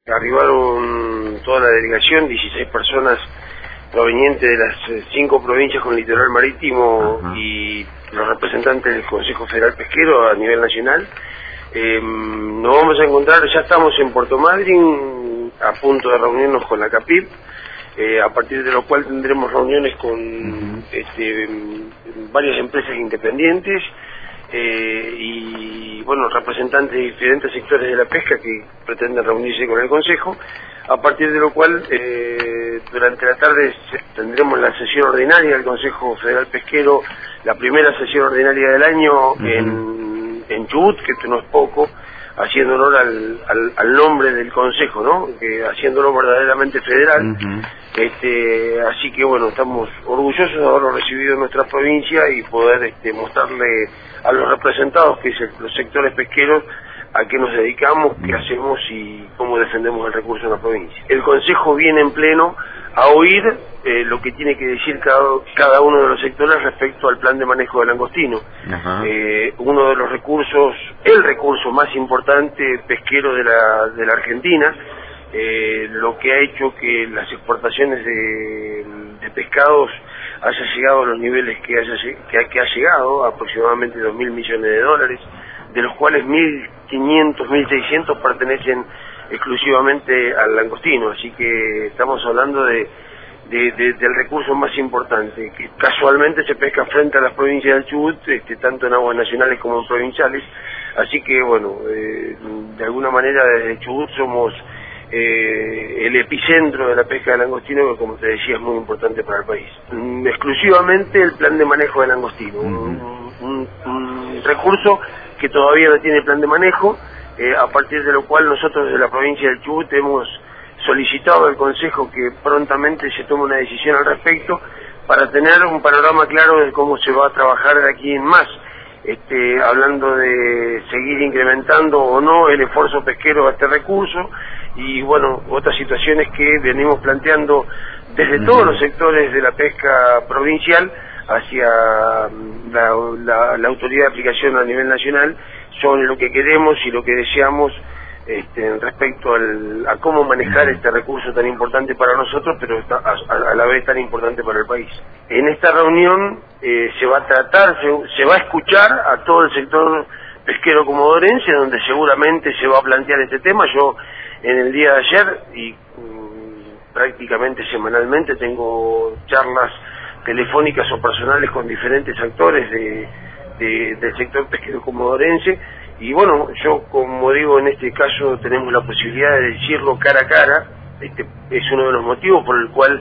Arribaron toda la delegación, 16 personas provenientes de las 5 provincias con litoral marítimo. Ajá. Y los representantes del Consejo Federal Pesquero a nivel nacional. Nos vamos a encontrar, ya estamos en Puerto Madryn, a punto de reunirnos con la CAPIP, a partir de lo cual tendremos reuniones con varias empresas independientes y bueno, representantes de diferentes sectores de la pesca que pretenden reunirse con el Consejo, a partir de lo cual durante la tarde tendremos la sesión ordinaria del Consejo Federal Pesquero, la primera sesión ordinaria del año en Chubut, que esto no es poco, haciendo honor al nombre del Consejo, ¿no? Haciéndolo verdaderamente federal. Así que bueno, estamos orgullosos de haberlo recibido en nuestra provincia y poder mostrarle a los representados, que es los sectores pesqueros, a qué nos dedicamos, qué hacemos y cómo defendemos el recurso en la provincia. El Consejo viene en pleno a oír lo que tiene que decir cada uno de los sectores respecto al plan de manejo del langostino. Uno de los recursos, el recurso más importante pesquero de la Argentina, lo que ha hecho que las exportaciones de pescados haya llegado a los niveles que ha llegado, aproximadamente 2.000 millones de dólares, de los cuales 1.500, 1.600 pertenecen exclusivamente al langostino. Así que estamos hablando del recurso más importante, que casualmente se pesca frente a las provincias del Chubut, tanto en aguas nacionales como en provinciales. Así que bueno, de alguna manera desde Chubut somos el epicentro de la pesca de langostino, que como te decía es muy importante para el país. Exclusivamente el plan de manejo del langostino, un recurso que todavía no tiene plan de manejo, a partir de lo cual nosotros desde la provincia del Chubut hemos solicitado al Consejo que prontamente se tome una decisión al respecto para tener un panorama claro de cómo se va a trabajar de aquí en más, hablando de seguir incrementando o no el esfuerzo pesquero a este recurso y bueno, otras situaciones que venimos planteando desde todos los sectores de la pesca provincial hacia la autoridad de aplicación a nivel nacional sobre lo que queremos y lo que deseamos respecto a cómo manejar este recurso tan importante para nosotros, pero a la vez tan importante para el país. En esta reunión se va a escuchar a todo el sector pesquero comodorense, donde seguramente se va a plantear este tema. Yo en el día de ayer y prácticamente semanalmente tengo charlas telefónicas o personales con diferentes actores del sector pesquero comodorense y bueno, yo como digo, en este caso tenemos la posibilidad de decirlo cara a cara. Es uno de los motivos por el cual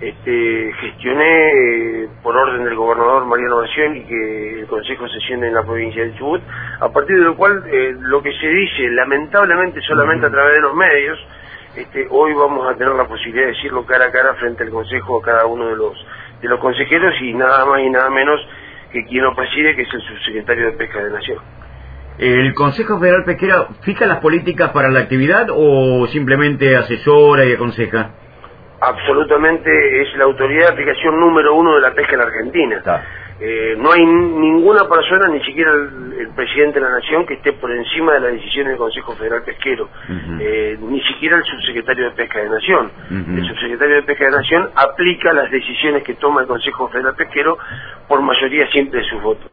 gestioné por orden del gobernador Mariano Bacioli que el Consejo sesione en la provincia del Chubut, a partir de lo cual lo que se dice lamentablemente solamente a través de los medios, hoy vamos a tener la posibilidad de decirlo cara a cara frente al Consejo a cada uno de los consejeros y nada más y nada menos que quien lo preside, que es el subsecretario de Pesca de Nación. ¿El Consejo Federal Pesquero fija las políticas para la actividad o simplemente asesora y aconseja? Absolutamente, es la autoridad de aplicación número 1 de la pesca en la Argentina. No hay ninguna persona, ni siquiera el presidente de la Nación, que esté por encima de las decisiones del Consejo Federal Pesquero, ni siquiera el subsecretario de Pesca de Nación. El subsecretario de Pesca de Nación aplica las decisiones que toma el Consejo Federal Pesquero por mayoría simple de sus votos.